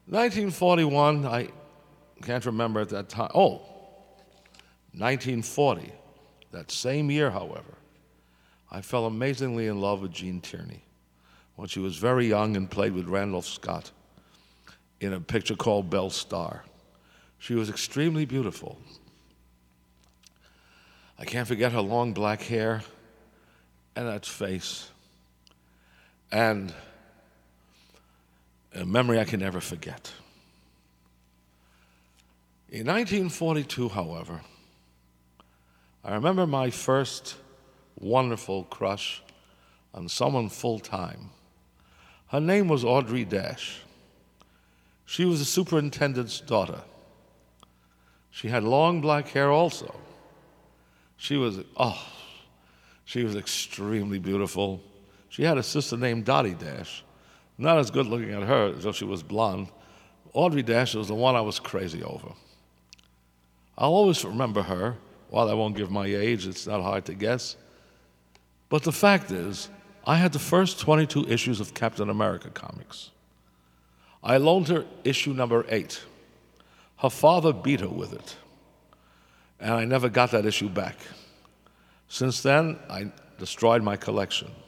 1941, I can't remember at that time. Oh, 1940. That same year, however, I fell amazingly in love with Jean Tierney when she was very young and played with Randolph Scott in a picture called Belle Starr. She was extremely beautiful. I can't forget her long black hair and that face. And a memory I can never forget. In 1942, however, I remember my first wonderful crush on someone full-time. Her name was Audrey Dash. She was the superintendent's daughter. She had long black hair also. She was extremely beautiful. She had a sister named Dottie Dash. Not as good looking at her, though she was blonde. Audrey Dash was the one I was crazy over. I'll always remember her. While I won't give my age, it's not hard to guess. But the fact is, I had the first 22 issues of Captain America comics. I loaned her issue number 8. Her father beat her with it, and I never got that issue back. Since then, I destroyed my collection.